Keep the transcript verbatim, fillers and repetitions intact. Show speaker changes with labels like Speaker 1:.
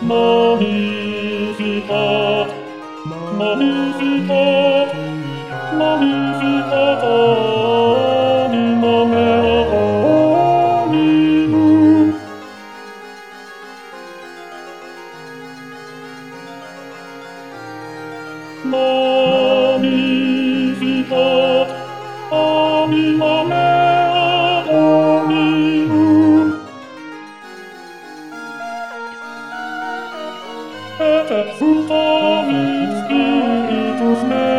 Speaker 1: Magnificat, Magnificat, Magnificat anima mea Dominum. Magnificat anima mea Dominum. Et exultavit spiritus meus,